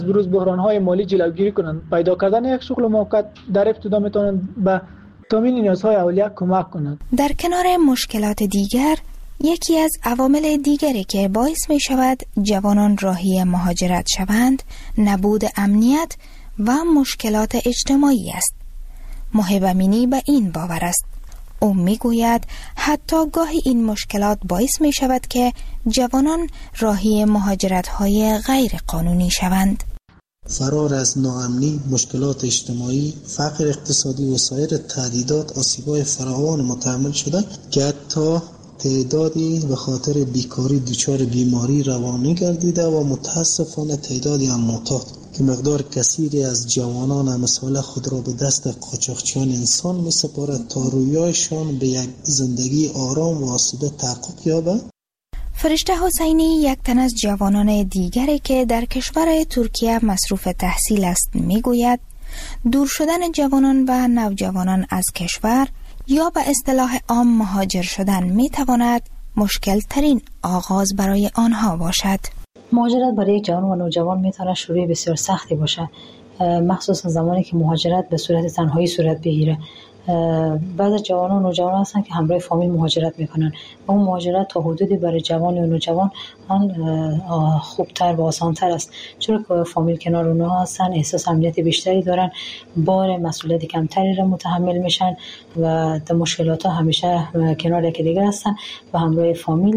بروز بحران‌های مالی جلوگیری کنند. پیدا کردن یک شغل موقت در ابتدا میتونند به تامین نیازهای اولیه کمک کنند. در کنار مشکلات دیگر، یکی از عوامل دیگری که باعث می شود جوانان راهی مهاجرت شوند، نبود امنیت و مشکلات اجتماعی است. محب امینی به این باور است. او می گوید حتی گاهی این مشکلات باعث می شود که جوانان راهی مهاجرت های غیر قانونی شوند. فرار از ناامنی، مشکلات اجتماعی، فقر اقتصادی و سایر تهدیدات آسیب‌های فراوان متحمل شده که حتی تعدادی به خاطر بیکاری دچار بیماری روانی گردیده و متاسفانه تعدادی هم معتاد که مقدار کثیری از جوانان امثال خود را به دست قاچاقچیان انسان می‌سپارد تا رویایشان به یک زندگی آرام و آسوده تحقق یابد. فرشته حسینی یک تن از جوانان دیگری که در کشور ترکیه مصروف تحصیل است میگوید دور شدن جوانان و نوجوانان از کشور یا به اصطلاح عام مهاجر شدن میتواند مشکل ترین آغاز برای آنها باشد. مهاجرت برای یک جوان و نوجوان میتواند شروع بسیار سختی باشه، مخصوصا زمانی که مهاجرت به صورت تنهایی صورت بگیره. بعضی جوانان و نوجوانان هستن که همراه فامیل مهاجرت میکنن و اون مهاجرت تا حدودی برای جوان و نوجوان خوبتر و آسانتر است، چون که فامیل کنار اونها هستن، احساس امنیت بیشتری دارن، بار مسئولیت کمتری را متحمل میشن و در مشکلات ها همیشه کنار یکی دیگه هستن و همراه فامیل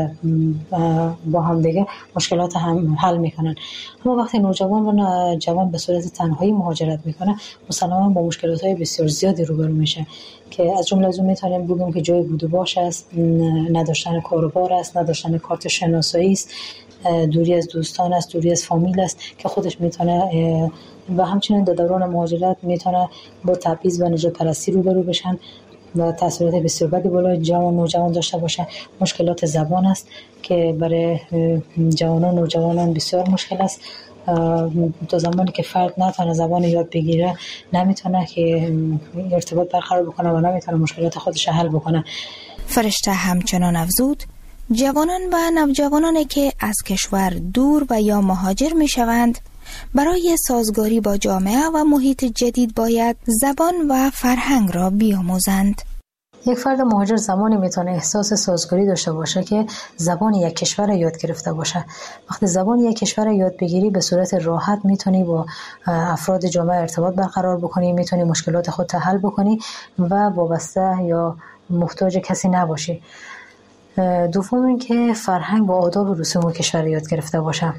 با هم دیگه مشکلات هم حل میکنن. اما وقتی نوجوان و جوان به صورت تنهایی مهاجرت میکنه، مسلماً با مشکلات های بسیار زیادی روبرو میشه که از جمله از اون میتونیم بگیم که جای بود و باش است، نداشتن کاروبار است، نداشتن کارت شناسایی است، دوری از دوستان است، دوری از فامیل است که خودش میتونه و همچنین در دوران مهاجرت میتونه با تبعیض و نژاد پرستی روبرو بشن و تاثیرات بسیار بدی بالای جوان و نوجوان داشته باشه. مشکلات زبان است که برای جوانان و نوجوانان بسیار مشکل است. تا زمانی که فرد نتونه زبان یاد بگیره، نمیتونه که ارتباط برقرار بکنه و نمیتونه مشکلات خودش حل بکنه. فرشته همچنان افزود جوانان و نوجوانانی که از کشور دور و یا مهاجر می شوند برای سازگاری با جامعه و محیط جدید باید زبان و فرهنگ را بیاموزند. یک فرد مهاجر زمانی میتونه احساس سازگاری داشته باشه که زبان یک کشور یاد گرفته باشه. وقتی زبان یک کشور یاد بگیری به صورت راحت میتونی با افراد جامعه ارتباط برقرار بکنی، میتونی مشکلات خودت حل بکنی و وابسته یا محتاج کسی نباشی. دوم این که فرهنگ و آداب و رسوم کشور یاد گرفته باشه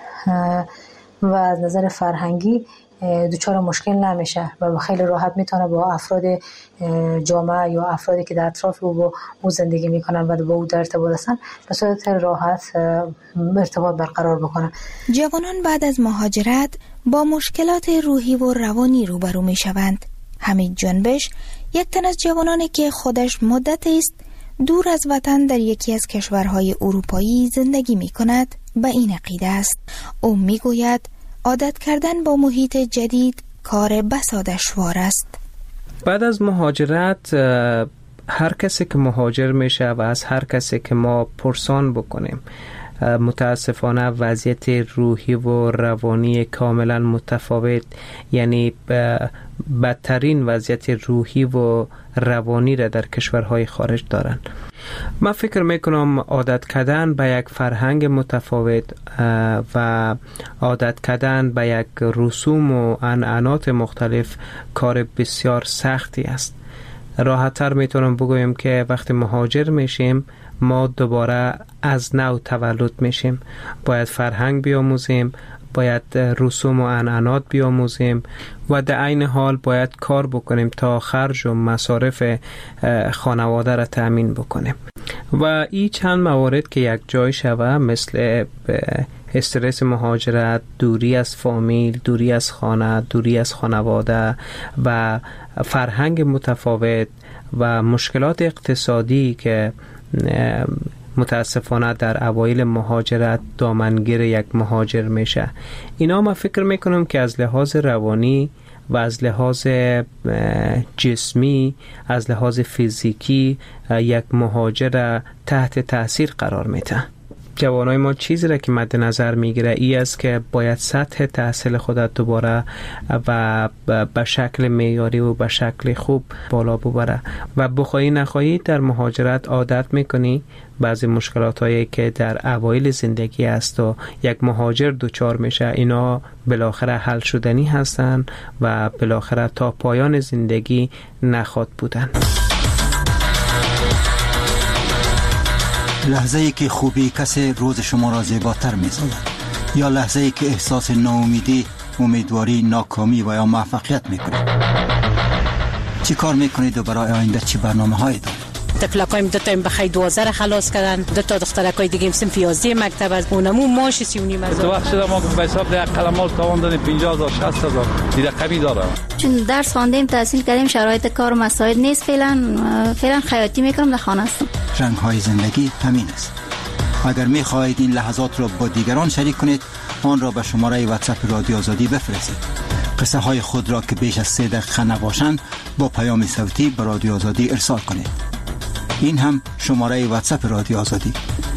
و از نظر فرهنگی دچار مشکل نمیشه و خیلی راحت میتونه با افراد جامعه یا افرادی که در اطراف او زندگی میکنن و با او در ارتباط هستن به صورت راحت ارتباط برقرار بکنن. جوانان بعد از مهاجرت با مشکلات روحی و روانی روبرو میشوند. حمید جنبش یک تن از جوانانی که خودش مدتی است دور از وطن در یکی از کشورهای اروپایی زندگی میکند به این عقیده است. او میگوید عادت کردن با محیط جدید کار بسا دشوار است. بعد از مهاجرت هر کسی که مهاجر میشه و از هر کسی که ما پرسان بکنیم متاسفانه وضعیت روحی و روانی کاملا متفاوت، یعنی بدترین وضعیت روحی و روانی را در کشورهای خارج دارن. من فکر میکنم عادت کردن به یک فرهنگ متفاوت و عادت کردن به یک رسوم و عنعنات مختلف کار بسیار سختی است. راحت‌تر میتونم بگویم که وقتی مهاجر میشیم ما دوباره از نو تولد میشیم، باید فرهنگ بیاموزیم، باید رسوم و عنعنات بیاموزیم و در عین حال باید کار بکنیم تا خرج و مصارف خانواده را تأمین بکنیم و این چند موارد که یک جای شوه مثل استرس مهاجرت، دوری از فامیل، دوری از خانه، دوری از خانواده و فرهنگ متفاوت و مشکلات اقتصادی که متاسفانه در اوایل مهاجرت دامنگیر یک مهاجر میشه. اینا ما فکر میکنم که از لحاظ روانی و از لحاظ جسمی، از لحاظ فیزیکی یک مهاجر تحت تاثیر قرار میده. جوانای ما چیزی را که مد نظر میگیره ای است که باید سطح تحصیل خودت دوباره و به شکل معیاری و به شکل خوب بالا ببره و بخوایی نخواهی در مهاجرت عادت میکنی بعضی مشکلات هایی که در اوایل زندگی است و یک مهاجر دوچار میشه اینا بالاخره حل شدنی هستن و بالاخره تا پایان زندگی نخواد بودن. لحظه ای که خوبی کسی روز شما را زیباتر می‌سازد یا لحظه ای که احساس ناامیدی، امیدواری، ناکامی و یا موفقیت میکنید. چی کار میکنید و برای آینده چی برنامه‌هایی دارید؟ تفلکایم دو تا بخای 12 خلاص کردن، دو تا دخترکای دیگه صنف 11 مکتب از اونمو ماش 39 هزار. تو وقت شده ما به حساب ده قلمال تاوان دادیم 50000 60000 دیگه کمی داره. چون درس خواندیم تحصیل کردیم شرایط کار مساعد نیست فعلا خیاطی میکنم در خانه هستم. رنگ های زندگی همین است. اگر میخواهید این لحظات را با دیگران شریک کنید آن را به شماره واتساپ رادیو آزادی بفرستید. قصه های خود را که بیش از 3 دقیقه نباشند با پیام صوتی به رادیو آزادی ارسال کنید. این هم شماره واتساپ رادیو آزادی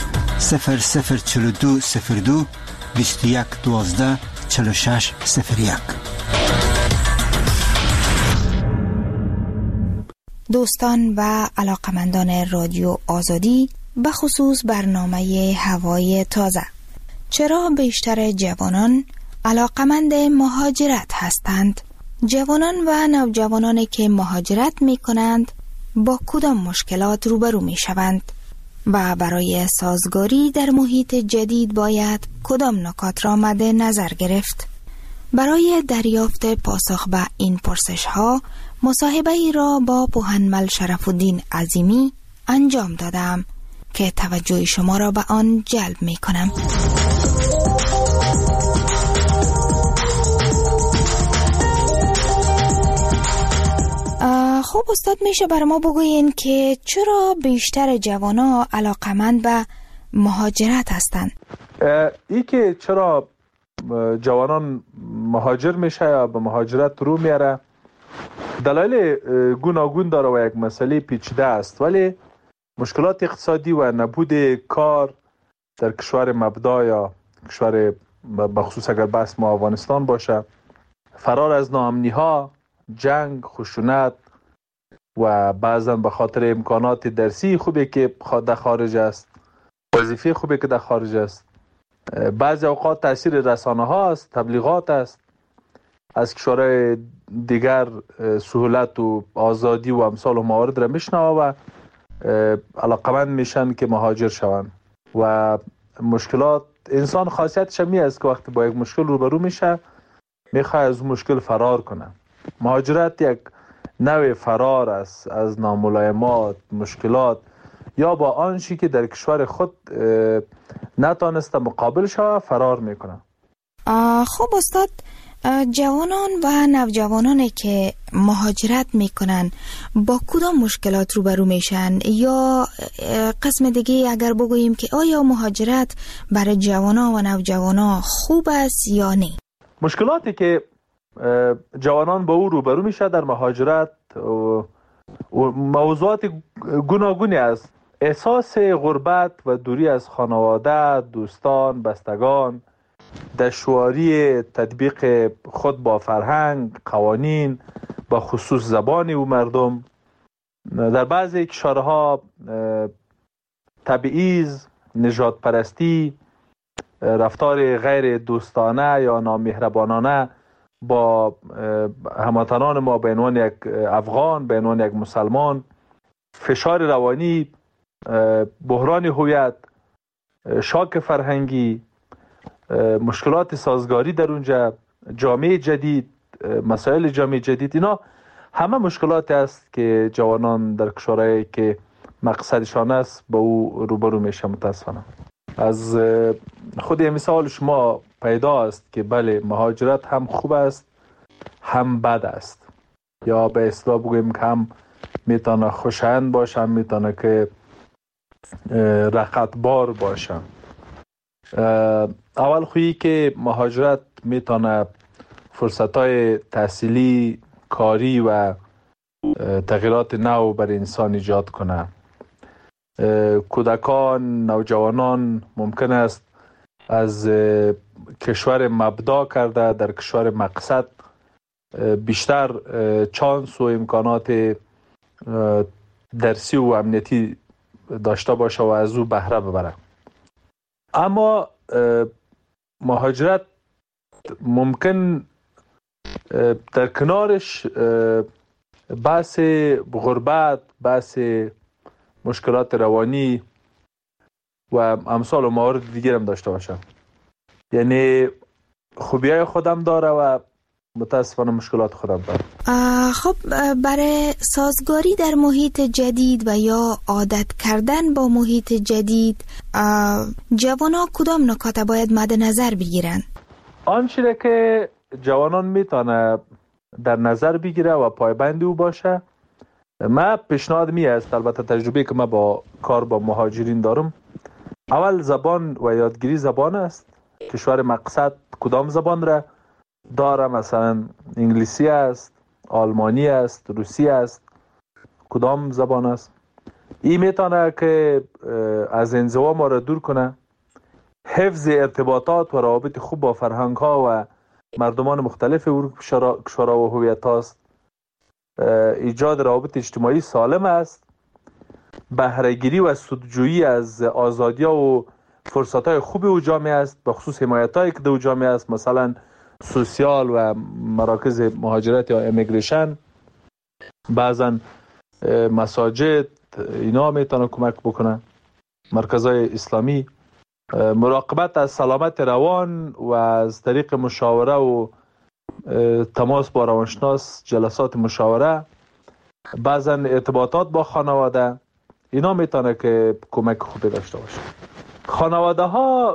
004202 2112 4601. دوستان و علاقمندان رادیو آزادی به خصوص برنامه هوای تازه، چرا بیشتر جوانان علاقمند مهاجرت هستند؟ جوانان و نوجوانانی که مهاجرت می کنند با کدام مشکلات روبرو می شوند و برای سازگاری در محیط جدید باید کدام نکات را مد نظر گرفت؟ برای دریافت پاسخ به این پرسش ها مصاحبه ای را با پوهنمل شرف‌الدین عظیمی انجام دادم که توجه شما را به آن جلب می کنم. خب استاد میشه برای ما بگوین که چرا بیشتر جوانا علاقمند به مهاجرت هستند؟ ای که چرا جوانان مهاجر میشه یا به مهاجرت رو میاره دلایل گوناگون داره و یک مسئله پیچیده است، ولی مشکلات اقتصادی و نبود کار در کشور مبدا یا کشور بخصوص اگر بحث ما افغانستان باشه، فرار از ناامنی ها، جنگ، خشونت و بعضا به خاطر امکانات درسی خوبی که در خارج است، وظیفه خوبی که در خارج است، بعضی اوقات تاثیر رسانه ها است، تبلیغات است، از کشورهای دیگر سهولت و آزادی و امثال و موارد را میشنوه و علاقمند میشن که مهاجر شوند. و مشکلات انسان خاصیتش می است که وقتی با یک مشکل روبرو میشه میخواد از اون مشکل فرار کنه. مهاجرت یک نوع فرار است از ناملایمات، مشکلات یا با آنچه که در کشور خود نتانسته مقابل شوه فرار میکنه. خب استاد، جوانان و نوجوانانی که مهاجرت میکنن با کدام مشکلات روبرو میشن؟ یا قسم دیگه اگر بگوییم که آیا مهاجرت برای جوانان و نوجوانان خوب است یا نه؟ مشکلاتی که جوانان با او روبرو میشه در مهاجرت موضوعات گوناگونی است. احساس غربت و دوری از خانواده، دوستان، بستگان، دشواری تطبیق خود با فرهنگ، قوانین، با خصوص زبان و مردم، در بعضی کشورها تبعیض، نژاد پرستی، رفتار غیر دوستانه یا نامهربانانه با هموطنان ما به عنوان یک افغان، به عنوان یک مسلمان، فشار روانی، بحران هویت، شاک فرهنگی، مشکلات سازگاری در اونجا، جامعه جدید، مسائل جامعه جدید، اینا همه مشکلات است که جوانان در کشورهایی که مقصدشان است با او روبرو میشه. متاسفانه از خود مثال شما پیدا است که بله، مهاجرت هم خوب است هم بد است، یا به اصطلاح بگوییم که هم میتونه خوشایند باشه، هم میتونه که رقتبار باشه. اول خویی که مهاجرت میتونه فرصتهای تحصیلی، کاری و تغییرات نو بر انسان ایجاد کنه. کودکان، نوجوانان ممکن است از کشور مبدا کرده در کشور مقصد بیشتر چانس و امکانات درسی و امنیتی داشته باشه و از او بهره ببره. اما مهاجرت ممکن در کنارش بحث غربت، بحث مشکلات روانی و امثال و موارد دیگر هم داشته باشه. یعنی خوبیای خودم داره و متاسفانه مشکلات خودم داره. خب برای سازگاری در محیط جدید و یا عادت کردن با محیط جدید جوانان کدام نکات باید مد نظر بگیرن؟ آنچه که جوانان میتونه در نظر بگیره و پایبند او باشه، من پیشنهاد است، البته تجربه که من با کار با مهاجرین دارم، اول زبان و یادگیری زبان است. کشور مقصد کدام زبان را داره؟ مثلا انگلیسی است، آلمانی است، روسی است، کدام زبان است؟ این میتونه که از انزوا ما را دور کنه. حفظ ارتباطات و روابط خوب با فرهنگ ها و مردمان مختلف کشورها و هویت هاست. ایجاد روابط اجتماعی سالم است. بهره‌گیری و سودجویی از آزادی و فرصت های خوب او جامعه است، به خصوص حمایت هایی که در جامعه است، مثلا سوسیال و مراکز مهاجرت یا امیگریشن، بعضا مساجد، اینا میتونه کمک بکنه، مرکزهای اسلامی، مراقبت از سلامت روان و از طریق مشاوره و تماس با روانشناس، جلسات مشاوره، بعضا ارتباطات با خانواده، اینا میتونه که کمک خوبی داشته باشه. خانواده ها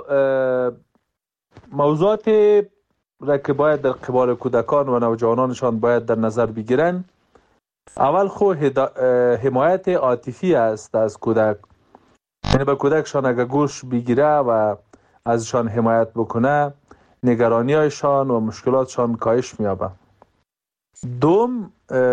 موضوعات را که باید در قبال کودکان و نوجوانانشان باید در نظر بگیرن. اول حمایت عاطفی است از کودک، یعنی به کودکشان اگر گوش بگیره و ازشان حمایت بکنه، نگرانی هایشان و مشکلاتشان کاهش میابه. دوم،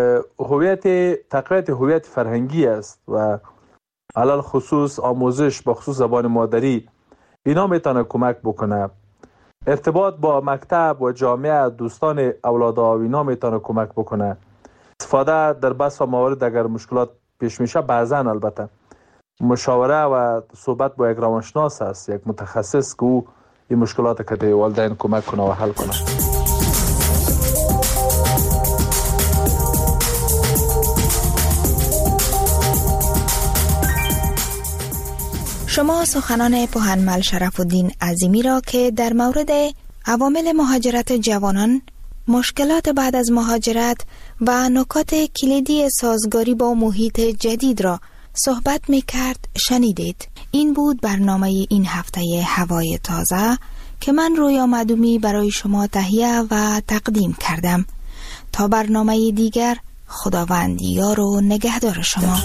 تقویت هویت فرهنگی است و علل خصوص آموزش به خصوص زبان مادری، اینا میتونه کمک بکنه. ارتباط با مکتب و جامعه، دوستان اولادها، اینا میتونه کمک بکنه. استفاده در بس و موارد اگر مشکلات پیش میشه، بعضا البته مشاوره و صحبت با یک روانشناس است، یک متخصص که او این مشکلات که در والدین کمک کنه و حل کنه. شما سخنان پوهنمل شرف الدین عظیمی را که در مورد عوامل مهاجرت جوانان، مشکلات بعد از مهاجرت و نکات کلیدی سازگاری با محیط جدید را صحبت می کرد شنیدید. این بود برنامه این هفته هوای تازه که من رویا مدومی برای شما تهیه و تقدیم کردم. تا برنامه دیگر، خداوند یار و نگهدار شما.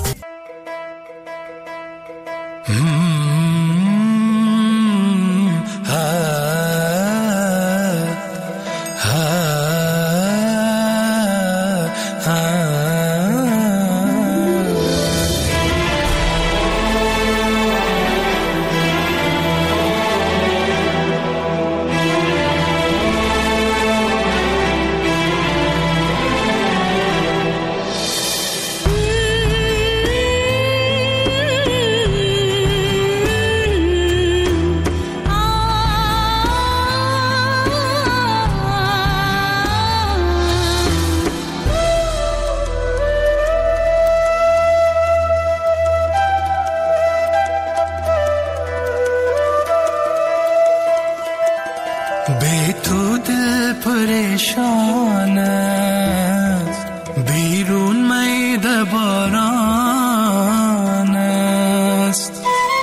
بی تو دل پریشان است، بیرون میده باران است.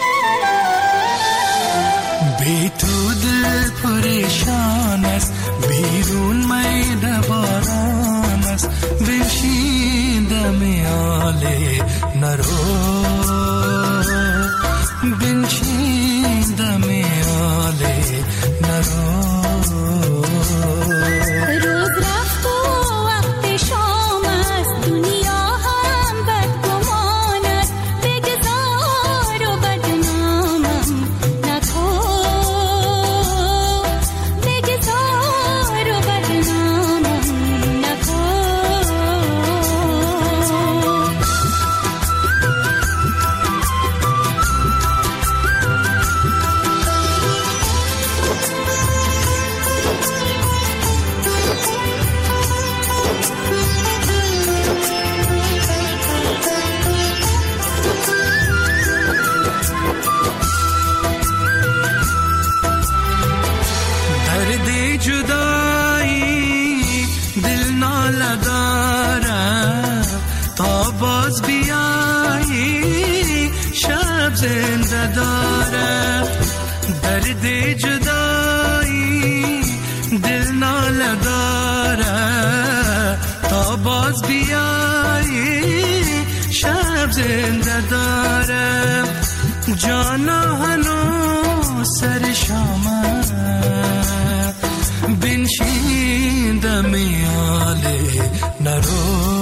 بی تو دل پریشان است، بیرون میده باران است. بنشینده میاله نرو، بنشینده میاله نرو. روز رفت و وقت شام است، دنیا هم بد زنده داره، درد جدایی دل ناله داره، تا باز بیایی شب زنده داره، جانا هنوز سر شامه بنشین دمیاله نرو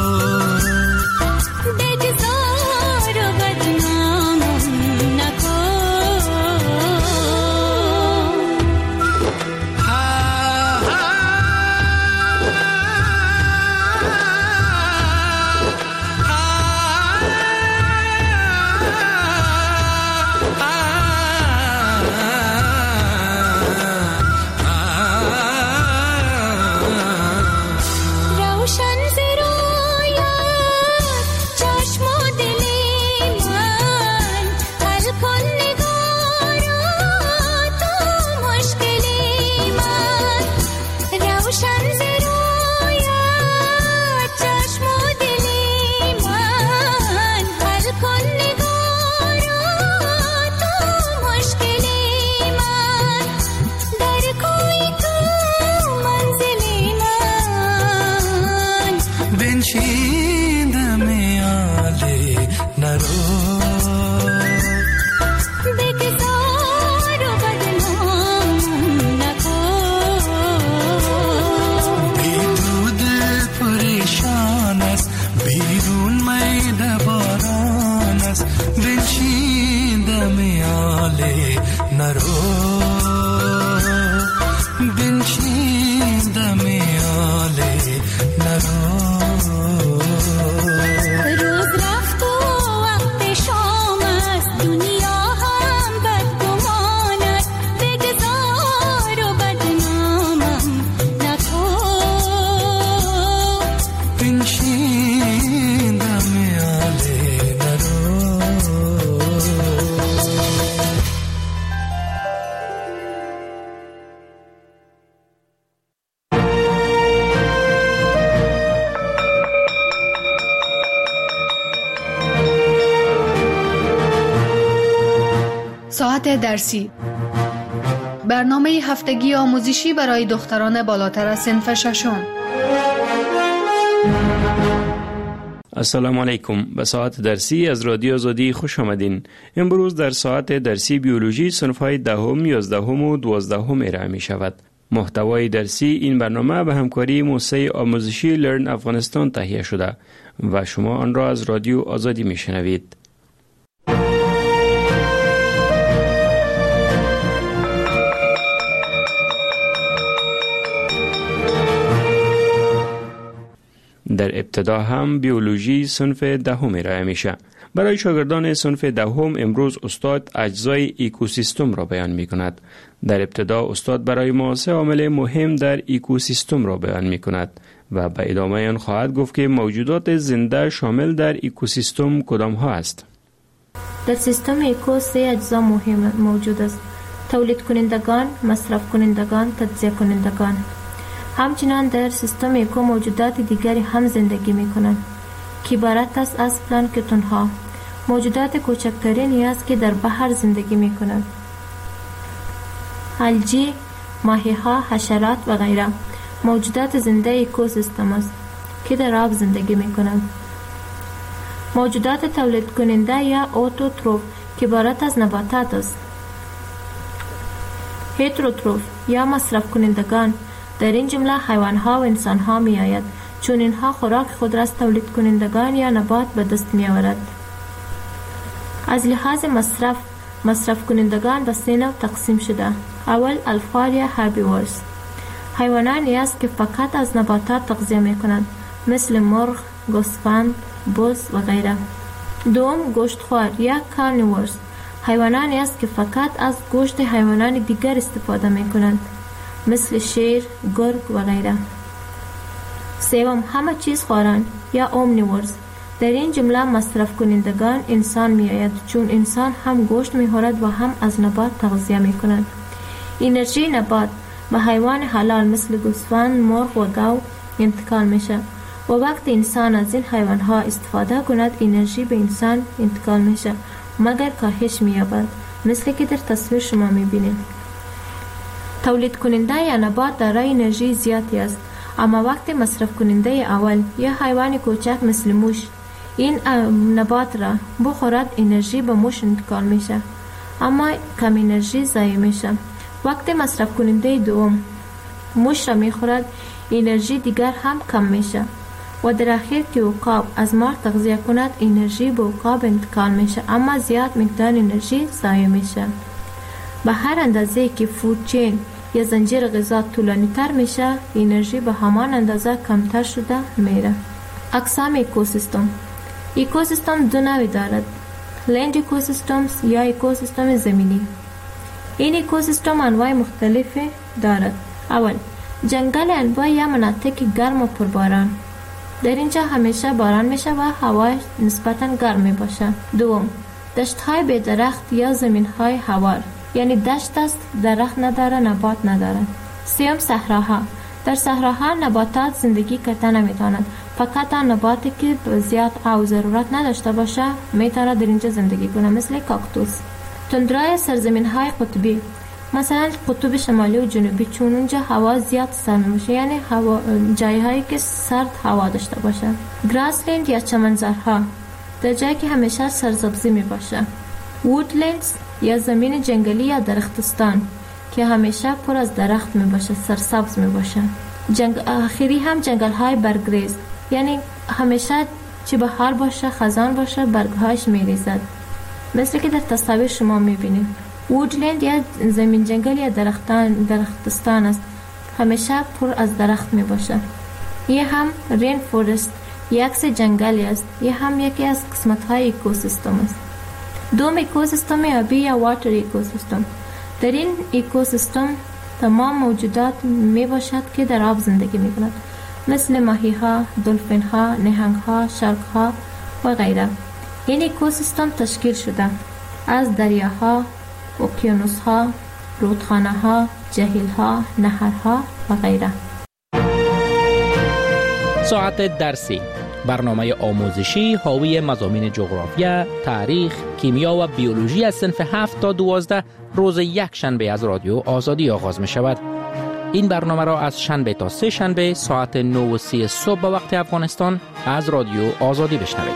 ساعت درسی، برنامه هفتگی آموزشی برای دختران بالاتر از صنف ششم. السلام علیکم. به ساعت درسی از رادیو آزادی خوش آمدین. امروز در ساعت درسی بیولوژی صنف‌های دهم، 11 و 12 ارائه می شود. محتوای درسی این برنامه به همکاری موسسه آموزشی لرن افغانستان تهیه شده و شما آن را از رادیو آزادی می شنوید. در ابتدا هم بیولوژی صنف دهم ارائه میشه. برای شاگردان صنف دهم امروز استاد اجزای اکوسیستم را بیان می کند. در ابتدا استاد برای ما 3 عامل مهم در اکوسیستم را بیان می کند و به ادامه آن خواهد گفت که موجودات زنده شامل در اکوسیستم کدام ها است. در سیستم اکو 3 اجزا مهم موجود است: تولید کنندگان، مصرف کنندگان، تجزیه کنندگان. همچنین در سیستم اکو موجودات دیگری هم زندگی می کنند که عبارت است از پلانکتون ها، موجودات کوچکترینی است که در بحر زندگی می کنند. الگی، ماهی ها، حشرات و غیره موجودات زنده اکوسیستم است که در آب زندگی می کنند. موجودات تولید کننده یا اوتوتروف که عبارت از نباتات است. هتروتروف یا مصرف کنندگان در این جمله حیوان ها و انسان ها می آید، چون اینها خوراک خود را از تولید کنندگان یا نبات به دست می آورد. از لحاظ مصرف کنندگان به 3 نوع تقسیم شده. اول الفار یا هربیورز، حیوانانی است که فقط از نباتات تغذیه می کنند، مثل مرغ، گوسفند، بز و غیره. دوم گوشتخوار یا کارنیورز، حیوانانی است که فقط از گوشت حیوانات دیگر استفاده می کنند، مثل شیر، گرگ و غیره. سوم همه چیز خوران یا اومنیورز، در این جمله مصرف کنندگان انسان می آید، چون انسان هم گوشت می خورد و هم از نبات تغذیه می کند. انرژی نبات به حیوان حلال مثل گوسفند، مرغ و گاو انتقال می شود و وقتی انسان از این حیوان ها استفاده کند انرژی به انسان انتقال می شود مگر کاهش می‌یابد، مثل که در تصویر شما می‌بینید. تولید کننده یا نبات دارای انرژی زیادی است، اما وقتی مصرف کننده اول یا حیوان کوچک مثل موش این نبات را بخورد، انرژی به موش انتقال میشه، اما کم انرژی ضایع میشه. وقتی مصرف کننده دوم موش را میخورد، انرژی دیگر هم کم میشه و در اخیر که عقاب از مار تغذیه کند، انرژی به عقاب انتقال میشه، اما زیاد مقدار انرژی ضایع میشه. به هر اندازه که فود چین یا زنجیر غذا طولانی تر میشه، انرژی به همان اندازه کمتر شده میره. اقسام اکوسیستم. اکوسیستم دو نوع دارد: لند اکوسیستمز یا اکوسیستم زمینی. این اکوسیستم انواع مختلفی دارد. اول، جنگل انواع یا مناطق گرم و پرباران. در اینجا همیشه باران میشه و هوا نسبتاً گرم می باشه. دوم، دشت های بی درخت یا زمین های هوار، یعنی دشت است، درخت نداره، نبات نداره. سوم، صحراها. در صحراها نباتات زندگی کردن نمیتونند، فقط نباتی که زیاد آب ضرورت نداشته باشه میتونه در اینجا زندگی کنه، مثل کاکتوس. تندرای سرزمین های قطبی، مثلا قطب شمالی و جنوبی، چون اونجا هوا زیاد سرد باشه، یعنی جایی هایی که سرد هوا داشته باشه. گراسلند یا چمنزارها، در جایی که همیشه سرسبزی می باشه. وودلندز یا زمین جنگلی یا درختستان که همیشه پر از درخت می باشه، سرسبز می باشه. آخری هم جنگل های برگریز، یعنی همیشه چی بهار باشه، خزان باشه، برگهاش می ریزد، مثل که در تصاویر شما می بینید. وودلند یا زمین جنگل یا درختستان است، همیشه پر از درخت می باشه. یه هم رین فورست، یکس جنگلی است، یه هم یکی از قسمت های اکوسیستم است. دوم، اکوسیستم آبی یا واتر اکوسیستم. در این اکوسیستم تمام موجودات می باشد که در آب زندگی می کند، مثل ماهی ها، دلفین ها، نهنگ ها، شارک ها و غیره. این اکوسیستم تشکیل شده از دریاها، اقیانوس ها، رودخانه ها، جهیل ها، نهرها و غیره. ساعت درسی، برنامه آموزشی حاوی مضامین جغرافیا، تاریخ، کیمیا و بیولوژی از صنف 7 تا 12 روز یک شنبه از رادیو آزادی آغاز می شود. این برنامه را از شنبه تا سه شنبه ساعت 9:30 صبح به وقت افغانستان از رادیو آزادی بشنوید.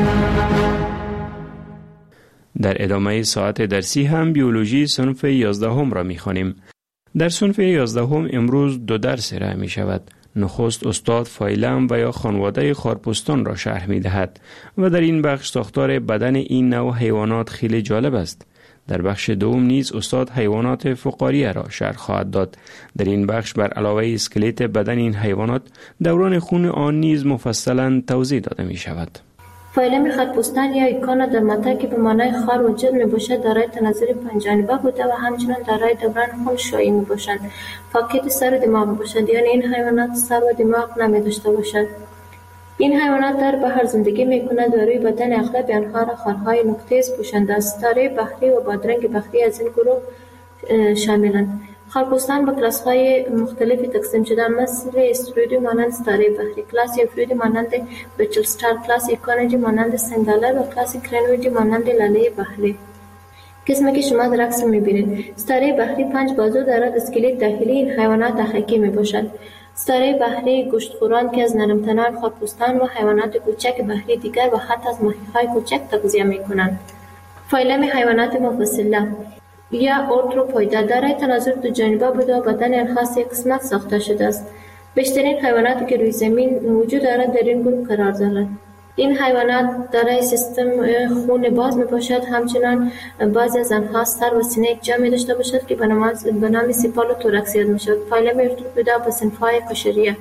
در ادامه ساعت درسی هم بیولوژی صنف 11 را می خوانیم. در صنف 11 امروز 2 درس ارائه می شود. نخست استاد فایلم و یا خانواده خارپستان را شرح می دهد و در این بخش ساختار بدن این نوع حیوانات خیلی جالب است. در بخش دوم نیز استاد حیوانات فقاریه را شرح خواهد داد. در این بخش بر علاوه اسکلت بدن این حیوانات، دوران خون آن نیز مفصلا توضیح داده می شود. فایلم خارپستان یا ایکانا در ماده که به معنای خار وجود می باشد، دارای تناظر 5 جانبه بوده و همچنان دارای دوران خون شایی می باشند. فقط سر و دماغ باشد، یعنی این حیوانات سر و دماغ نمی داشته باشد. این حیوانات در بحر زندگی می کنند و روی بدن اغلب آنها را خارهای نقطه‌ای پوشانده است. ستاره بحری و بادرنگ بحری از این گروه شاملند. خارپستان به کلاس‌های مختلفی تقسیم شده، مثل استرویدی مانند ستاره بحری، کلاس یوفریدی مانند بچل ستار، کلاس ایکانویدی مانند سنگالر و کلاس کرنویدی مانند لاله بحری. قسمی که شما در عکس می‌بینید، ستاره بحری 5 بازو دارد. اسکلت داخلی این حیوانات اخکی میباشد. ستاره بحری گوشتخوران که از نرمتنان، خارپستان و حیوانات کوچک بحری دیگر و حتی از ماهی‌های کوچک تغذیه می‌کنند. فایلم حیوانات مفصله یا ارتروپویدا دارای تناظر 2 جانبه بوده و بدن آنها 3 قسمت ساخته شده است. بیشترین حیواناتی که روی زمین وجود دارد در این گروه قرار دارند. این حیوانات دارای سیستم خون باز می باشد. همچنان بعضی از آنها سر و سینه یک جا می داشته باشد که به نام سیپال و توراکس یاد می شود. فایلم ارتروپویدا به صنف‌های قشریه،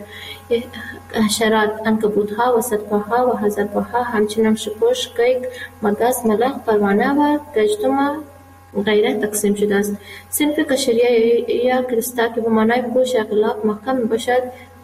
حشرات، عنکبوت‌ها و صدپاها و هزارپاها، همچنان شپش، قیق، مگس، ملخ، پروانه و گژدم غیره تقسیم شده است. صنف قشریه یا کریستا که به معنای پوش یا غلاف محکم می باشد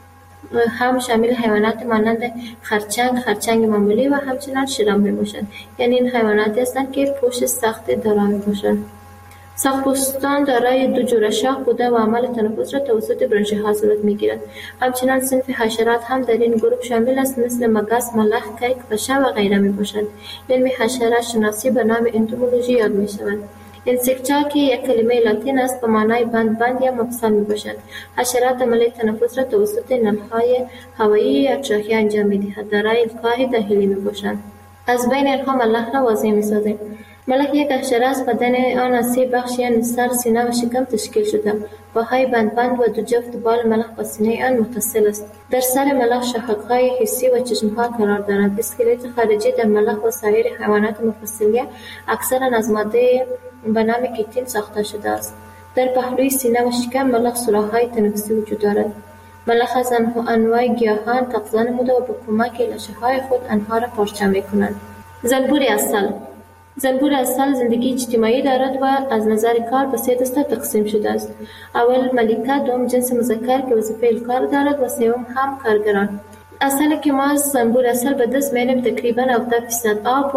هم شامل حیوانات مانند خرچنگ معمولی و همچنان شرام می باشد. یعنی این حیواناتی هستند که پوش سخت دارا می باشند. ساق‌پوستان دارای دو جور شاخ بوده و عمل تنفس را توسط برانشی‌ها صورت می‌گیرد. همچنین صنف حشرات هم در این گروه شامل است، مثل مگس، ملخ، کیک، پشه و غیره میباشد. علم حشرات شناسی به نام انتومولوژی یاد می‌شود. انسکتا که یک کلمه لاتین است به معنای بند یا مفصل میباشد. حشرات عمل تنفس را توسط نل‌های هوایی یا تراخه انجام می‌دهد. دارای الکای داخلی میباشند. از بین آنها ملخ را واضح می‌سازیم. ملخ یک حشره است. بدن آن از 3 بخش یعنی سر، سینه و شکم تشکیل شده. پاهای بند و 2 جفت بال ملخ با سینه آن متصل است. در سر ملخ شاخک‌های حسی و چشم‌ها قرار دارد. اسکلت خارجی در ملخ و سایر حیوانات مفصلیه اکثرا از ماده به نام کیتین ساخته شده است. در پهلوی سینه و شکم ملخ سوراخ‌های تنفسی وجود دارد. ملخ از انواع گیاهان تغذیه نموده و به کمک لاشه‌های خود آنها را پارچه می‌کنند. زنبور عسل. زنبور عسل زندگی اجتماعی دارد و از نظر کار به 3 دسته تقسیم شده است. اول ملکه، دوم جنس مذکر که وظیفه الکار دارد و سوم هم کارگران. عسلی که ما از زنبور عسل به دست می‌آوریم تقریباً 70% آب و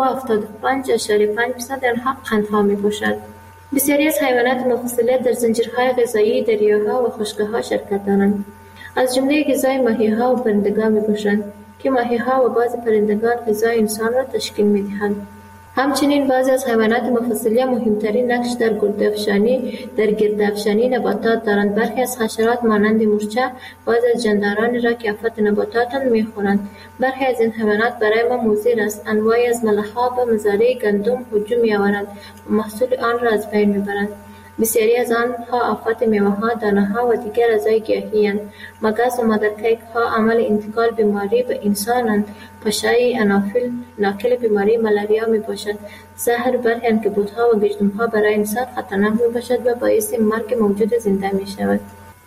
75.5% آنها قندها می‌باشد. بسیاری از حیوانات مفصلیه در زنجیرهای غذایی دریاها و خشک‌ها شرکت دارند. از جمله غذای ماهی‌ها و پرندگان می‌باشند که ماهی‌ها و بعضی پرندگان غذای انسان را تشکیل می‌دهند. همچنین بعضی از حیوانات مفصلیه مهمترین نقش در گردافشانی نباتات دارند. برخی از حشرات مانند مورچه بعضی از جاندارانی را که آفت نباتات می‌خورند. برخی از این حیوانات برای ما مضر است. انواعی از ملخ‌ها به مزارع گندم هجوم می‌آورند و محصول آن را از بین می‌برند. بسیاری از آنها آفت میوه‌ها، دانه‌ها و دیگر اعضای گیاهی‌اند. مگس و مادرکیک‌ها عامل انتقال بیماری به انسان‌اند. پشه آنافیل ناقل بیماری ملاریا میباشد. زهر برخی عنکبوت‌ها و گژده‌ها برای انسان خطرناک میباشد و باعث مرگ موجود زنده میشود.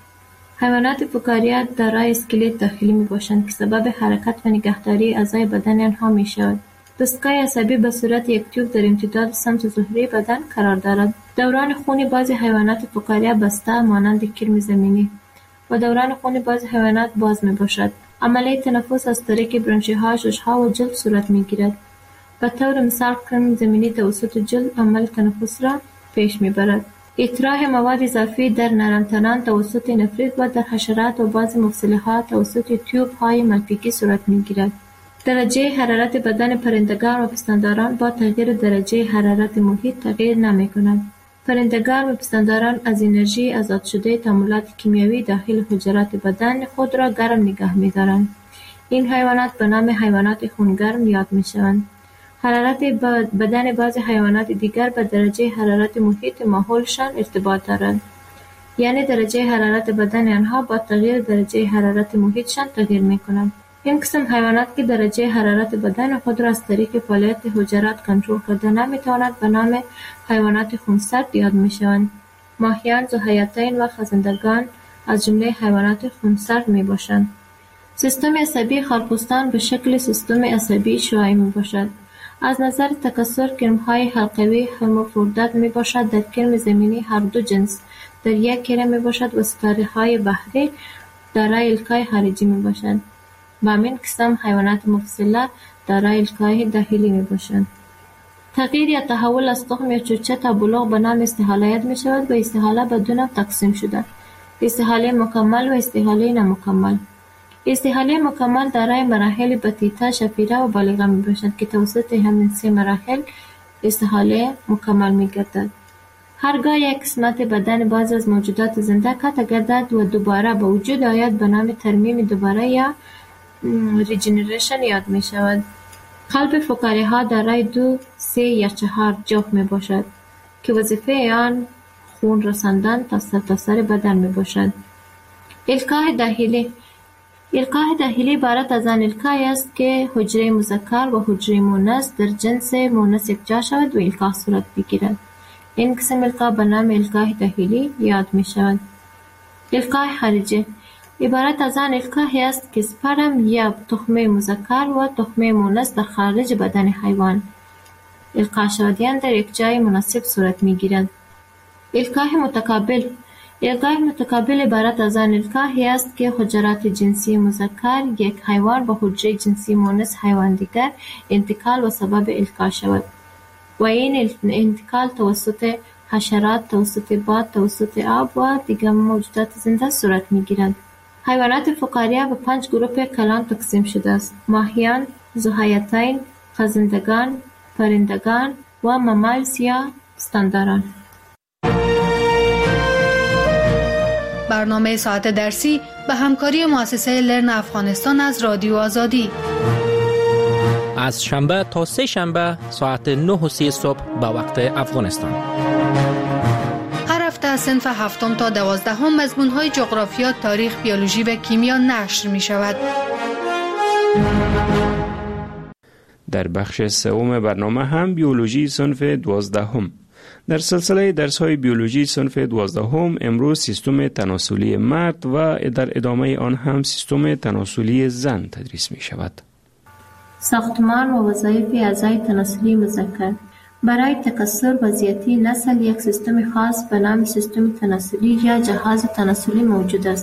حیوانات فکاریه دارای اسکلت داخلی میباشند که سبب حرکت و نگهداری اعضای بدن آنها میشود. دستگاه عصبی به صورت یک تیوب در امتداد سمت ظهری بدن قرار دارد. دوران خون بعضی حیوانات فکاریه بسته مانند کرم زمینی و دوران خون بعضی حیوانات باز میباشد. عملیه تنفس از طریق برانشی‌ها، شش‌ها و جلد صورت میگیرد. به طور مثال کرم زمینی توسط جلد عمل تنفس را پیش میبرد. اطراح مواد اضافی در نرمتنان توسط نفریت و در حشرات و بعضی مفصلی‌ها توسط تیوب‌های ملپیکی صورت میگیرد. درجه حرارت بدن پرندگان و پستانداران با تغییر درجه حرارت محیط تغییر نمی‌کند. پرندگان و پستانداران از انرژی آزاد شده تعاملات کیمیایی داخل حجرات بدن خود را گرم نگه می‌دارند. این حیوانات به نام حیوانات خونگرم یاد می‌شوند. حرارت بدن بعضی حیوانات دیگر به درجه حرارت محیط ماحولشان ارتباط دارد. یعنی درجه حرارت بدن آنها با تغییر درجه حرارت محیطشان تغییر می‌کند. این قسم حیوانات که درجه حرارت بدن خود را از طریق فعالیت حجرات کنترل کرده نمی‌توانند به نام حیوانات خونسرد یاد می‌شوند. ماهیان، ذوحیاتین و خزندگان از جمله حیوانات خونسرد میباشند. سیستم عصبی خارپوستان به شکل سیستم عصبی شعاعی میباشد. از نظر تکثر کرم‌های حلقوی هرمافرودیت میباشد. در کرم زمینی هر دو جنس در یک کره میباشد و ستاره‌های بحری دارای الکای خارجی میباشند. و همین قسم حیوانات مفصله دارای الکای داخلی میباشند. تغییر یا تحول از تخم یا چوچه تا بلوغ به نام استحاله یاد میشود و استحاله به دو نوع تقسیم شده: استحاله مکمل و استحاله نامکمل. استحاله مکمل دارای مراحل بطیطه، شفیره و بالغه میباشد که توسط همین 3 مراحل استحاله مکمل میگردد. هرگاه یک قسمت بدن بعضی از موجودات زنده قطع گردد و دوباره به وجود آید به نام ترمیم دوباره یا ریجنریشن یاد می شود. قلب فکاری ها دارای 2، 3 یا 4 جوف می باشد که وظیفه آن خون رساندن تا سرتاسر بدن می باشد. الکای داخلی. الکای داخلی عبارت از آن الکای است که حجره مذکر و حجره مؤنث در جنس مؤنث یکجا شود و الکا صورت بگیرد. این قسم الکا به نام الکای داخلی یاد می شود. الکای خارجی عبارت از آن الکایی است که سپرم یا تخمه مذکر و تخمه مؤنث در خارج بدن حیوان القا شدیان در یک جای مناسب صورت می گیرد. الکای متقابل. الکای متقابل عبارت از آن الکایی است که حجرات جنسی مذکر یک حیوان با حجره جنسی مؤنث حیوان دیگر انتقال و سبب الکا شود و این انتقال توسط حشرات، توسط باد، توسط آب و دیگر موجودات زنده صورت میگیرند. حیوانات فقاریه به 5 گروه کلان تقسیم شده است: ماهیان، ذوحیاتین، خزندگان، پرندگان و ممالس یا پستانداران. برنامه ساعت درسی به همکاری مؤسسه لرن افغانستان از رادیو آزادی از شنبه تا سه شنبه ساعت 9:30 صبح به وقت افغانستان. هر هفته از صنف 7 تا 12 مضمون‌های جغرافیا، تاریخ، بیولوژی و کیمیا نشر می‌شود. در بخش سوم برنامه هم بیولوژی صنف 12. در سلسله درس‌های بیولوژی صنف 12 امروز سیستم تناسلی مرد و در ادامه آن هم سیستم تناسلی زن تدریس می‌شود. ساختمان و وظایف اعضای تناسلی مذکر. برای تکثر و زیاتی نسل یک سیستم خاص به نام سیستم تناسلی یا جهاز تناسلی موجود است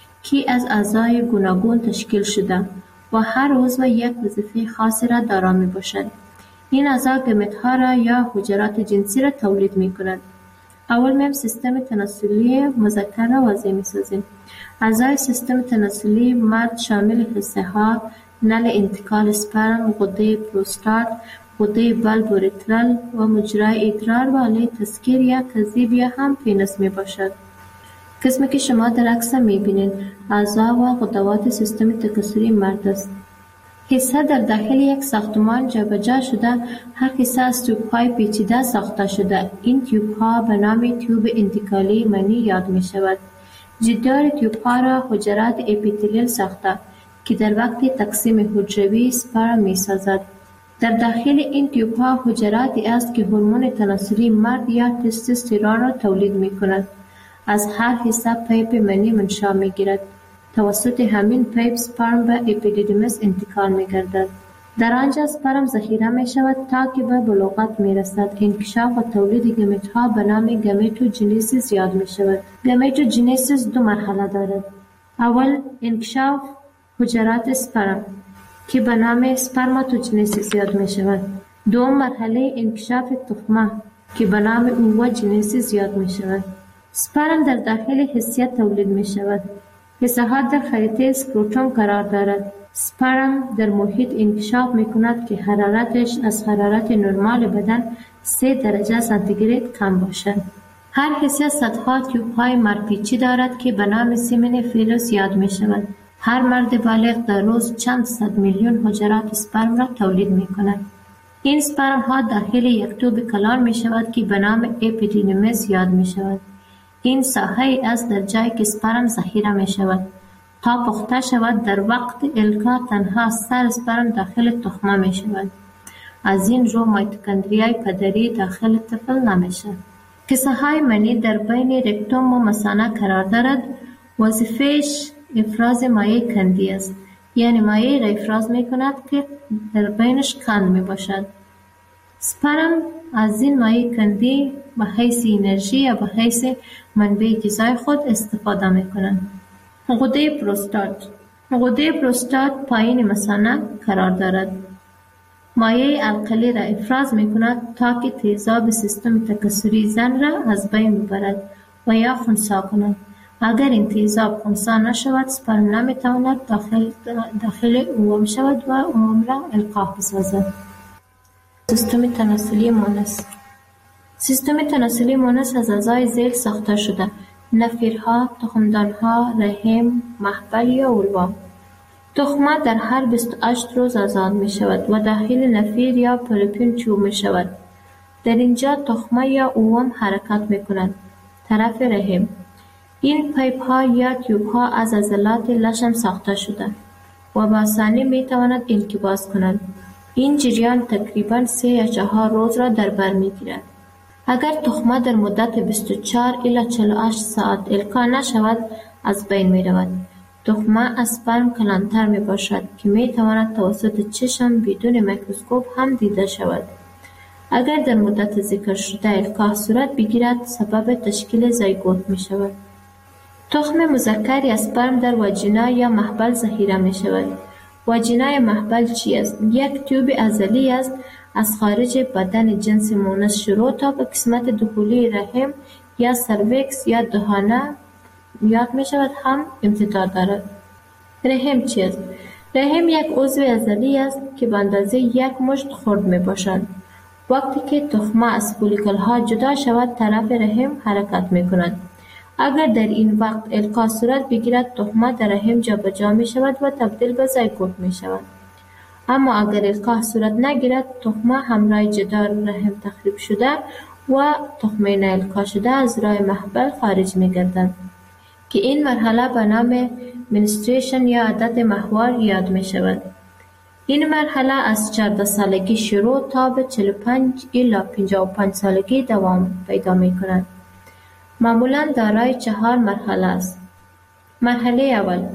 که از اعضای گوناگون تشکیل شده و هر عضو یک وظیفه خاصی را دارا می باشد. این اعضا گمیت‌ها را یا حجرات جنسی را تولید می کنند. اول میم سیستم تناسلی مذکر را واضح می سازیم. اعضای سیستم تناسلی مرد شامل حصه ها، نل انتقال اسپرم، غده پروستات، غده بلب اوریترال و مجرای ادرار و آله تسکیر یا کذیب یا هم پینس می باشد. قسمی که شما در عکس می بینید اعضا و غدوات سیستم تکثری مرد است. حصه در داخل یک ساختمان جابجا شده، هر حصه از تیوب‌های پیچیده ساخته شده. این تیوب‌ها به نام تیوب انتقالی منی یاد می شود. جدار تیوب‌ها را حجرات اپیتلیل ساخته که در وقت تقسیم حجروی اسپرم می سازد. در داخل این تیوب‌ها حجراتی است که هورمون تناسلی مرد یا تستوسترون را تولید می کند. از هر حصه پیپ منی منشأ می گیرد. توسط همین پیپ سپرم به اپیدیدیمس انتقال می گردد. در آنجا سپرم ذخیره می شود تا که به بلوغت می رسد. انکشاف و تولید گمیت‌ها به نام گمیتوجنیسیس یاد می شود. گمیتوجنیسیس 2 مرحله دارد. اول انکشاف حجرات اسپرم که به نام سپرماتوجنیسیس یاد می شود. دوم مرحله انکشاف تخمه که به نام اووجنیسیس یاد می شود. سپرم در داخل حسیه تولید می شود. حصه ها در خریطه اسکروتوم قرار دارد. سپرم در محیط انکشاف می کند که حرارتش از حرارت نرمال بدن 3 درجه سانتیگراد کم باشد. هر حصه صدها تیوب های مرپیچی دارد که به نام سیمن فیلوس یاد می شود. هر مرد بالغ در روز چند صد میلیون حجرات اسپرم را تولید می کند. این اسپرم ها داخل یک توب کلان می شود که به نام اپیدیدیمس یاد می شود. این ساحه است در جایی که اسپرم ذخیره می شود. تا پخته شود در وقت القا تنها سر اسپرم داخل تخمه می شود. از این رو میتوکندریای پدری داخل طفل نمی شود. حصه های منی در بین رکتوم و مثانه قرار دارد. وظیفه‌اش افراز مایع کندی است، یعنی مایع را افراز می کند که در بینش کند می باشد. سپرم از این مایع کندی به حیث انرژی یا به حیث منبع غذای خود استفاده می کنند. غده پروستات پایین مثانه قرار دارد. مایع القلی را افراز می کند تا که تیزاب سیستم تکثری زن را از بین ببرد و یا خنثی کند. اگر این تیزاب خنثی نشود سپرم نمی تواند داخل اوم شود و اوم را القاح بسازد. سیستم تناسلی مونس. سیستم تناسلی مونس از اعضای ذیل ساخته شده: نفیرها، تخمدانها، رحم، محبل یا اولوا. تخمه در هر 28 روز آزاد می شود و داخل نفیر یا پولیپین چوب می شود. در اینجا تخمه یا اوم حرکت می کند. طرف رحم. این پیپ ها یا تیوب ها از عضلات لشم ساخته شده و با آسانی می تواند انقباض کنند. این جریان تقریباً 3 یا 4 روز را در بر می گیرد. اگر تخمه در مدت 24 الی 48 ساعت القا نشود از بین می رود. تخمه از سپرم کلانتر می باشد که می تواند توسط چشم بدون میکروسکوپ هم دیده شود. اگر در مدت ذکر شده القاح صورت بگیرد سبب تشکیل زایگوت می شود. تخم مذکری اسپرم در واژینا یا محبل ذخیره می شود. واژینا یا محبل چی است؟ یک تیوب عضلی است از خارج بدن جنس مونس شروع تا به قسمت داخلی رحم یا سرویکس یا دهانه یاد می شود هم امتداد دارد. رحم چیست؟ رحم یک عضو عضلی است که به اندازه یک مشت خرد می باشد. وقتی که تخمه از فولیکل ها جدا شود طرف رحم حرکت می کند. اگر در این وقت القاء صورت بگیرد تخمه در رحم جابجا می شود و تبدیل به زایگوت می شود. اما اگر القاء صورت نگیرد تخمه همراه جدار رحم تخریب شده و تخمه نالقاء شده از راه محبل خارج می گردند که این مرحله به نام منستریشن یا عادت ماهوار یاد می شود. این مرحله از 14 سالگی شروع تا به 45 الی 55 سالگی دوام پیدا می کند. معمولاً دارای 4 مرحله است. مرحله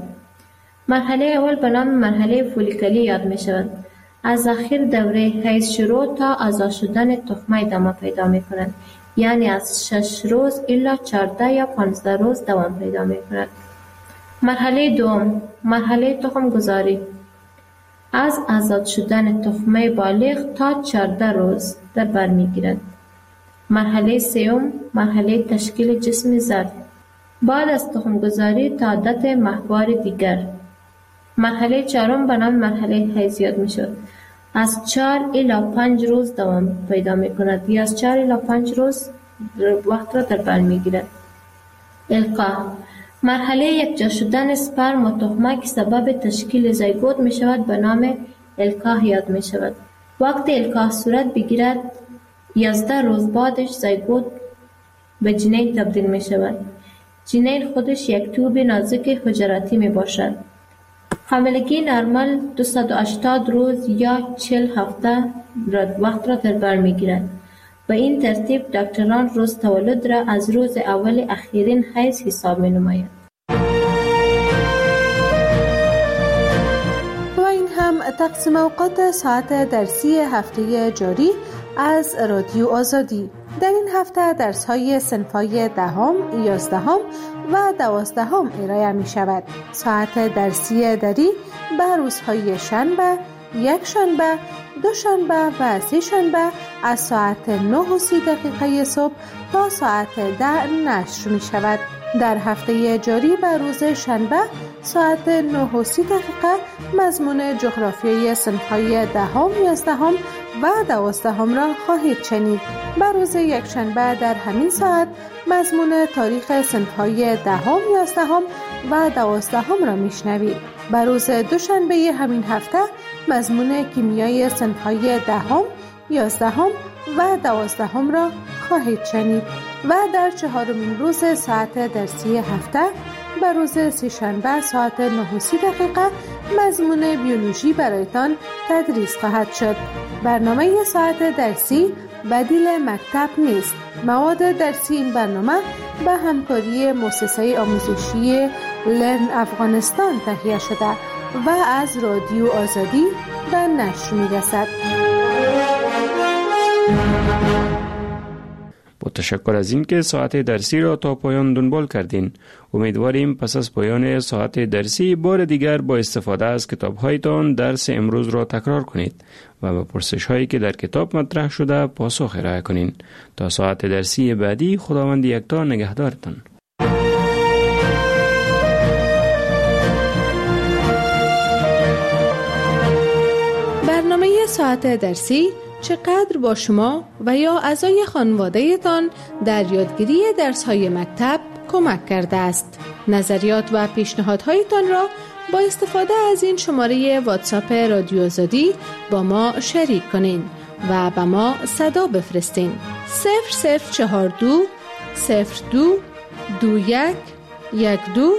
اول به نام مرحله فولیکلی یاد می شود. از آخر دوره حیض شروع تا آزاد شدن تخمه ادامه پیدا می کند. یعنی از 6 روز الی 14 یا 15 روز دوام پیدا می کند. مرحله دوم، مرحله تخم گذاری. از آزاد شدن تخمه بالغ تا 14 روز در بر می گیرد. مرحله سوم، مرحله تشکیل جسم زرد. بعد از تخم گذاری تا عادت ماهوار دیگر. مرحله چهارم به نام مرحله حیض یاد می شود. از 4 الی 5 روز دوام پیدا می کند یا از 4 الی 5 روز وقت را در بر می گیرد. القاء، مرحله یکجا شدن اسپرم و تخمه که سبب تشکیل زایگوت می شود به نام القاء یاد می شود. وقتی القاء صورت بگیرد 11 روز بعدش زایگوت به جنین تبدیل می شود. جنین خودش یک توب نازک حجراتی می باشد. حاملگی نرمال 280 روز یا 40 هفته وقت را در بر می گیرد. به این ترتیب دکتران روز تولد را از روز اول اخیرین حیض حساب می نماید. و این هم تقسیم اوقات ساعت درسی هفته جاری از رادیو آزادی. در این هفته درس‌های صنف‌های 10، 11 و 12 ارائه می شود. ساعت درسی دری به روزهای شنبه، یک شنبه، دو شنبه و سه شنبه از ساعت 9:30 صبح تا ساعت 10 نشر می شود. در هفته جاری به روز شنبه ساعت 9:30 مضمون جغرافیای صنف‌های 10، 11 و 12 را خواهید شنید. به روز یک شنبه در همین ساعت مضمون تاریخ صنف‌های 10، 11 و 12 را میشنوید. به روز دوشنبه همین هفته مضمون کیمیای صنف‌های 10، 11 و 12 را خواهید شنید و در چهارمین روز ساعت درسی هفته به روز سه‌شنبه ساعت 9:30 مضمون بیولوژی برایتان تدریس خواهد شد. برنامه ساعت درسی بدیل مکتب نیست. مواد درسی این برنامه به همکاری مؤسسه آموزشی لرن افغانستان تهیه شده و از رادیو آزادی به نشر می‌رسد. با تشکر از این که ساعت درسی را تا پایان دنبال کردین. امیدواریم پس از پایان ساعت درسی بار دیگر با استفاده از کتاب‌هایتان درس امروز را تکرار کنید و به پرسش‌هایی که در کتاب مطرح شده پاسخ ارائه کنین. تا ساعت درسی بعدی خداوند یکتا نگهدارتان. برنامه ساعت درسی چقدر با شما و یا اعضای خانواده تان در یادگیری درس‌های مکتب کمک کرده است. نظریات و پیشنهادهایتان را با استفاده از این شماره واتساپ رادیو آزادی با ما شریک کنین و به ما صدا بفرستین. 0042 02 21 12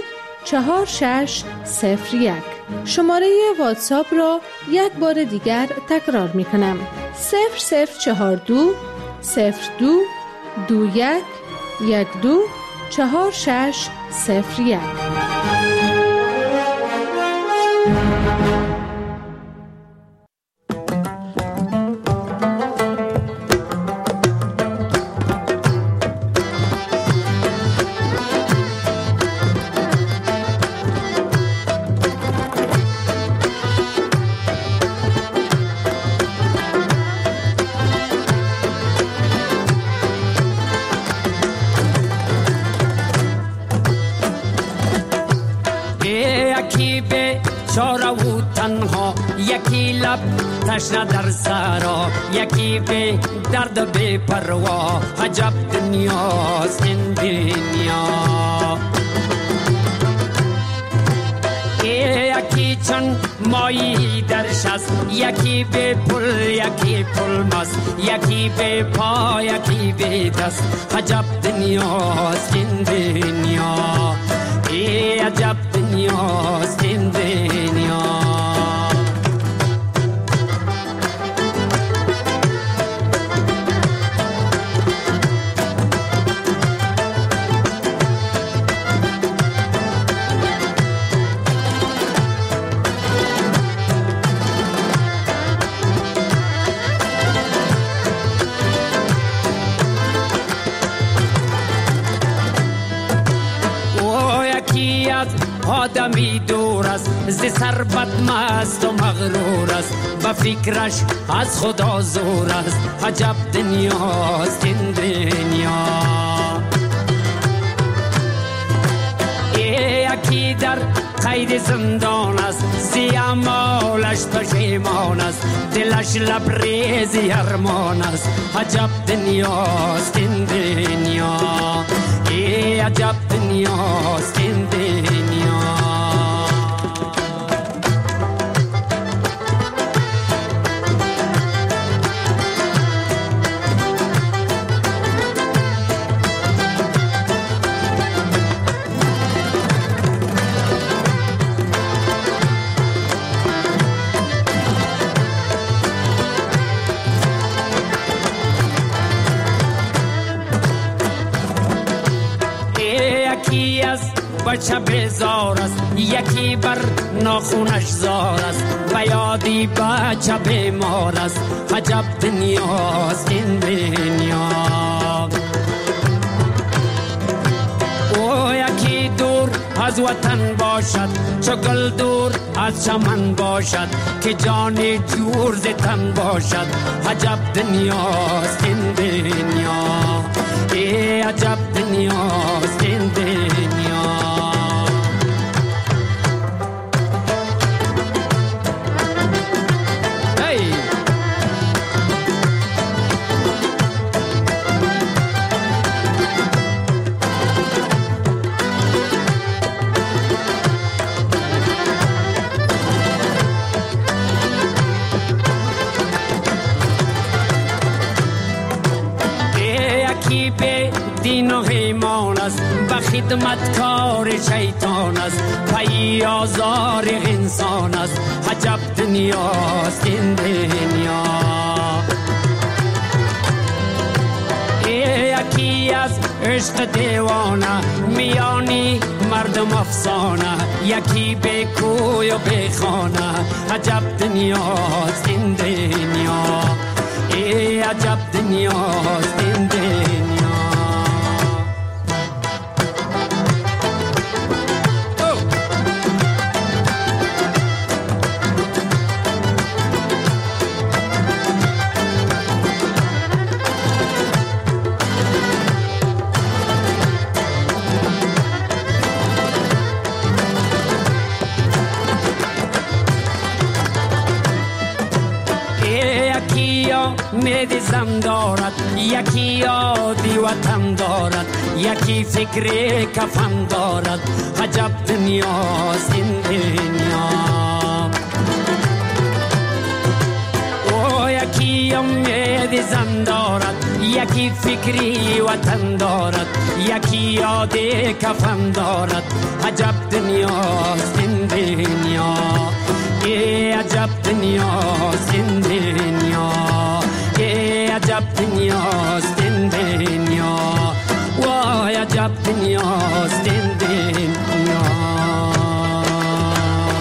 4601. شماره واتساپ را یک بار دیگر تکرار می کنم. 0042 02 21 12 4601. بیچاره و تنها، یکی لب تشنه در سرا، یکی به درد و بی پروا. عجب دنیاست این دنیا، یکی چون مایی درش است، یکی به پل یکی پل مست، یکی به پا یکی به دست. عجب دنیاست این دنیا، عجب دنیاست این دنیا. آدمی دور است ز ثروت مست و مغرور است، به فکرش از خدا زور است. عجب دنیاست این دنیا، یکی در قید زندان است، زی اعمالش پشیمان است، دلش لبریز ارمان است. عجب دنیاست این دنیا، عجب دنیاست این دنیا. بچه بیزار است، یکی بر ناخونش زار است، و یادی بچه بیمار است. عجب دنیاست این دنیا، او یکی دور از وطن باشد، چو گل دور از چمن باشد، که جانی جور ز تن باشد. عجب دنیاست این دنیا، عجب دنیاست این دنیا. دین و ایمان است، به خدمتکار شیطان است، پی آزار انسان است. عجب دنیاست این دنیا، یکی از عشق دیوانه، میانی مردم افسانه، یکی به کوی و به خانه. عجب دنیاست این دنیا، عجب دنیاست این دنیا. امید زن دارد، یکی یادی وطن دارد، یکی فکر کفن دارد. عجب دنیاست این دنیا، او یکی امید زن دارد، یکی فکری وطن دارد، یکی یادی کفن دارد. عجب دنیاست این دنیا، عجب دنیاست این دنیا، عجب دنیاست این دنیا، وای عجب دنیا.